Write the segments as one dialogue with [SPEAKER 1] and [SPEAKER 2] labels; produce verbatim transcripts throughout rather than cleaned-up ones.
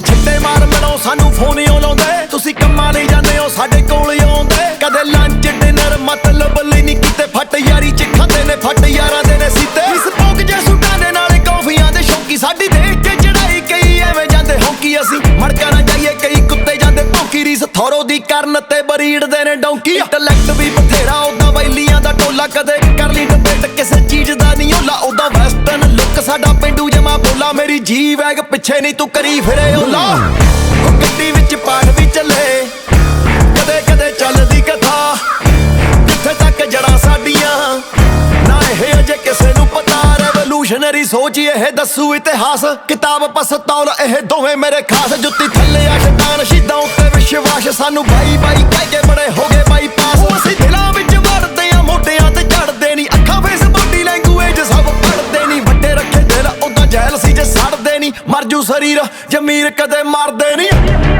[SPEAKER 1] ਛਿੱਟੇ ਮਾਰ ਮਿਲੋ ਸਾਨੂੰ ਫੋਨ ਹੀ ਲਾਉਂਦੇ ਤੁਸੀਂ ਕੰਮਾਂ ਲਈ ਜਾਂਦੇ ਹੋ ਸਾਡੇ ਕੋਲ ਆਉਂਦੇ ਕਦੇ ਲੰਚ ਡਿਨਰ ਮਤਲਬ ਲਈ ਨਹੀਂ ਕੀਤੇ ਫੱਟ ਯਾਰੀ ਚ ਖਾਂਦੇ ਨੇ ਫੱਟ ਯਾਰਾਂ ਦੇ ਨੇ ਸੀਤੇ ਇਸ ਪੋਕ ਜੇ ਸੁੱਟਾਂ ਦੇ ਨਾਲੇ ਕੌਫੀਆਂ ਦੇ ਸ਼ੌਕੀ ਸਾਡੀ ਦੇਖ ਕੇ ਚੜਾਈ ਕਈ ਐਵੇਂ ਜਾਂਦੇ ਹੌਂਕੀ ਅਸੀਂ ਮੜਕਾ ਨਾ ਜਾਈਏ ਕਈ ਕੁੱਤੇ ਜਾਂਦੇ ਭੌਂਕੀ ਰੀਸ ਥੋਰੋ ਦੀ ਕਰਨ ਤੇ ਬਰੀੜਦੇ ਨੇ ਡੌਂਕੀ ਇੰਟੈਲੈਕਟ ਵੀ ਬਥੇਰਾ ਉਦਾਂ ਵੈਲੀਆਂ ਦਾ ਟੋਲਾ ਕਦੇ ਕਰ ਲਈ ਡਿਬੇਟ ਕਿਸੇ ਚੀਜ਼ ਦਾ ਨਹੀਂ ਓਲਾ ਉਦਾਂ ਵੈਸਟਰਨ ਲੁੱਕ ਸਾਡਾ ਪਿੰਡੂ ਜਮਾ ਬੋਲਾ ਮੇਰੀ ਜੀ ਵੈਗ ਪਿੱਛੇ ਨਹੀਂ ਤੂੰ ਕਰੀ ਫਿਰੇ ਓਲਾ ਉਹ ਗੱਡੀ ਵਿੱਚ ਪਾਠ ਵੀ ਚੱਲੇ ਕਦੇ ਕਦੇ ਚੱਲਦੀ ਕਥਾ ਕਿੱਥੇ ਤੱਕ ਜੜਾਂ ਸਾਡੀਆਂ ਨਾ ਇਹ ਅਜੇ ਕਿਸੇ ਨੂੰ ਪਤਾ ਰੈਵੋਲੂਸ਼ਨਰੀ ਸੋਚ ਇਹ ਦੱਸੂ ਇਤਿਹਾਸ ਕਿਤਾਬ ਪਸਤੌਲ ਇਹ ਦੋਵੇਂ ਮੇਰੇ ਖਾਸ ਜੁੱਤੀ ਥੱਲੇ ਆ ਸ਼ੈਤਾਨ ਸ਼ਹੀਦਾਂ ਉੱਤੇ ਵਿਸ਼ਵਾਸ ਸਾਨੂੰ ਬਾਈ ਬਾਈ ਕਹਿ ਕੇ ਬੜੇ ਹੋ ਗਏ ਬਾਈਪਾਸ ਉਹ ਅਸੀਂ ਦਿਲਾਂ ਵਿੱਚ ਵੜਦੇ ਆ ਮੋਢਿਆਂ ਤੇ ਚੜਦੇ ਨਹੀਂ ਅੱਖਾਂ ਫੇਸ ਬੋਡੀ ਲੈਂਗੁਏਜ ਸਭ ਪੜਦੇ ਨਹੀਂ ਵੱਡੇ ਰੱਖੇ ਦਿਲ ਉਦਾਂ ਜੈਲ ਸੀ ਜੇ ਸੜਦੇ ਨਹੀਂ ਮਰ ਜੂ ਸਰੀਰ ਜ਼ਮੀਰ ਕਦੇ ਮਰਦੇ ਨਹੀਂ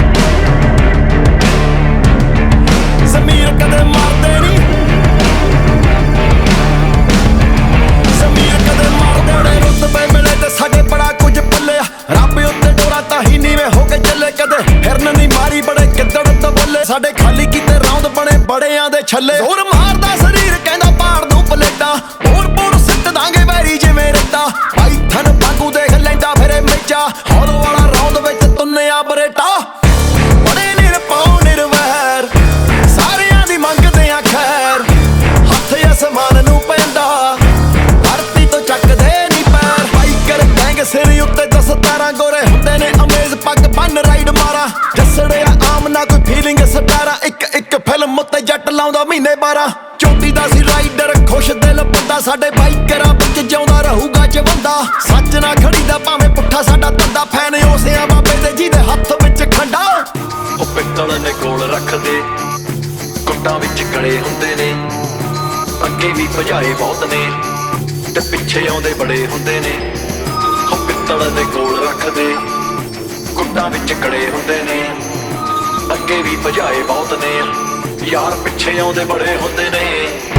[SPEAKER 1] ਜ਼ਮੀਰ ਕਦੇ ਮਰਦੇ ਨਹੀਂ ਜ਼ਮੀਰ ਕਦੇ ਮਰਦੇ ਨੇ ਰੁਤਬੇ ਮਿਲੇ ਤੇ ਸਾਡੇ ਬੜਾ ਕੁਝ ਪੱਲੇ ਰੱਬ ਉੱਤੇ ਡੋਰਾ ਤਾਂ ਹੀ ਨੀਵੇਂ ਹੋ ਕੇ ਚੱਲੇ ਕਦੇ ਹਿਰਨ ਨਹੀਂ ਮਾਰੀ ਬੜੇ ਗਿੱਦੜ ਤਬੱਲੇ ਸਾਡੇ ਖਾਲੀ ਕੀਤੇ ਰੌਂਦ ਬਣੇ ਬੜਿਆਂ ਦੇ ਛੱਲੇ ਜ਼ੋਰ ਮਾਰਦਾ ਸਰੀਰ ਕਹਿੰਦਾ ਪਾੜ ਦੂੰ ਪਲੇਟਾਂ ਪੋੜ ਪੋੜ ਸਿੱਟ ਦਾਂਗੇ ਵੈਰੀ ਜਿਵੇਂ ਰੇਤਾ ਪਾਈਥਨ ਵਾਂਗੂ ਦੇਖ ਲੈਂਦਾ ਫਿਰੇ ਮੇਚਾ ਹੌਲ ਵਾਲਾ ਰੌਂਦ ਵਿੱਚ ਤੁੰਨਿਆ ਬਰੇਟਾ ਬੜੇ ਨਿਰਪਾਉ ਨਿਰਵੈਰ ਸਾਰਿਆਂ ਦੀ ਮੰਗਦੇ ਆ ਖੈਰ ਹੱਥ ਅਸਮਾਨ ਨੂੰ ਪੈਂਦਾ ਧਰਤੀ ਤੋਂ ਚੱਕਦੇ ਨਹੀਂ ਪੈਰ ਬਾਈਕਰ ਗੈਂਗ ਸਿਰ ਉੱਤੇ ਦਸ ਤਾਰਾਂ ਗੋਰੇ ਹੁੰਦੇ ਨੇ ਅਮੇਜ਼ ਪੱਗ ਬੰਨ ਰਾਈਡ ਮਾਰਾ ਜੱਸੜਿਆ ਆਮ ਨਾ ਕੋਈ ਫੀਲਿੰਗ ਸਟਾਰਾ ਇੱਕ ਇੱਕ ਫਿਲਮ ਉੱਤੇ ਜੱਟ ਲਾਉਂਦਾ ਮਹੀਨੇ ਬਾਰਾਂ ਚੋਟੀ ਦਾ ਸੀ ਰਾਈਡਰ ਖੁਸ਼ ਦਿਲ ਬੰਦਾ ਸਾਡੇ ਬਾਈਕਰਾਂ ਵਿੱਚ ਜਿਉਂਦਾ ਰਹੂਗਾ ਜਵੰਦਾ ਸੱਚ ਨਾ ਖੜੀਦਾ ਭਾਵੇਂ ਪੁੱਠਾ ਸਾਡਾ ਧੰਦਾ ਫੈਨ ਉਸਿਆਂ ਬਾਬੇ ਦੇ ਜਿਹਦੇ ਹੱਥ ਵਿੱਚ ਖੰਡਾ
[SPEAKER 2] ਉਹ ਪਿੱਤਲ ਨੇ ਕੋਲ ਰੱਖਦੇ ਕੁੱਟਾਂ ਵਿੱਚ ਗਲੇ ਹੁੰਦੇ ਨੇ ਅੱਗੇ ਵੀ ਭਜਾਏ ਬਹੁਤ ਨੇ ਤੇ ਪਿੱਛੇ ਆਉਂਦੇ ਬੜੇ ਹੁੰਦੇ ਨੇ ਉਹ ਪਿੱਤਲ ਦੇ ਕੋਲ ਰੱਖਦੇ ਕੁੱਟਾਂ ਵਿੱਚ ਗਲੇ ਹੁੰਦੇ ਨੇ ਅੱਗੇ ਵੀ ਭਜਾਏ ਬਹੁਤ ਨੇ ਯਾਰ ਪਿੱਛੇ ਆਉਂਦੇ ਬੜੇ ਹੁੰਦੇ ਨੇ।